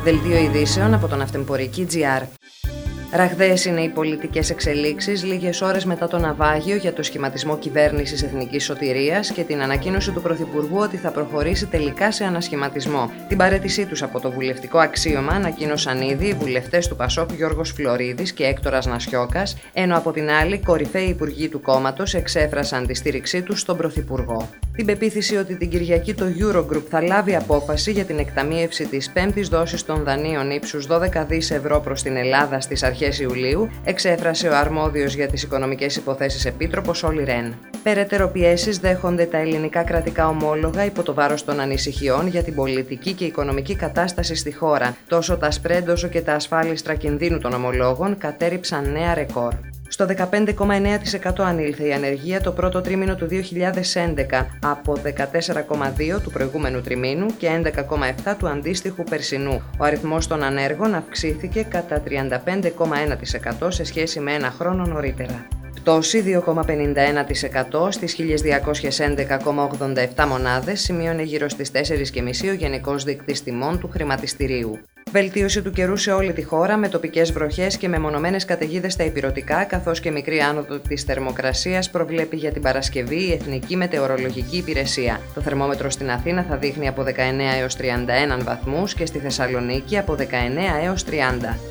Δελτίο ειδήσεων από τον Αυτεμπορική.gr. Ραγδαίες είναι οι πολιτικές εξελίξεις λίγες ώρες μετά το ναυάγιο για το σχηματισμό κυβέρνησης εθνικής σωτηρίας και την ανακοίνωση του Πρωθυπουργού ότι θα προχωρήσει τελικά σε ανασχηματισμό. Την παραίτησή τους από το βουλευτικό αξίωμα ανακοίνωσαν ήδη οι βουλευτές του Πασόκ Γιώργος Φλωρίδης και Έκτορας Νασιώκας, ενώ από την άλλη κορυφαίοι υπουργοί του κόμματος εξέφρασαν τη στήριξή τους στον Πρωθυπουργό. Την πεποίθηση ότι την Κυριακή το Eurogroup θα λάβει απόφαση για την εκταμείευση της πέμπτης δόσης των δανείων ύψους 12 δις ευρώ προς την Ελλάδα στις αρχές Ιουλίου, εξέφρασε ο αρμόδιος για τις οικονομικές υποθέσεις επίτροπος Όλι Ρεν. Περαιτέρω πιέσεις δέχονται τα ελληνικά κρατικά ομόλογα υπό το βάρος των ανησυχιών για την πολιτική και οικονομική κατάσταση στη χώρα. Τόσο τα σπρέντ όσο και τα ασφάλιστρα κινδύνου των ομολόγων κατέρριψαν νέα ρεκόρ. Στο 15,9% ανήλθε η ανεργία το πρώτο τρίμηνο του 2011 από 14,2% του προηγούμενου τριμήνου και 11,7% του αντίστοιχου περσινού. Ο αριθμός των ανέργων αυξήθηκε κατά 35,1% σε σχέση με ένα χρόνο νωρίτερα. Πτώση 2,51% στις 1.211,87 μονάδες σημείωνε γύρω στις 4,5 ο Γενικός Δείκτης Τιμών του χρηματιστηρίου. Βελτίωση του καιρού σε όλη τη χώρα με τοπικές βροχές και μεμονωμένες καταιγίδες στα ηπειρωτικά, καθώς και μικρή άνοδο της θερμοκρασίας προβλέπει για την Παρασκευή η Εθνική Μετεωρολογική Υπηρεσία. Το θερμόμετρο στην Αθήνα θα δείχνει από 19 έως 31 βαθμούς και στη Θεσσαλονίκη από 19 έως 30.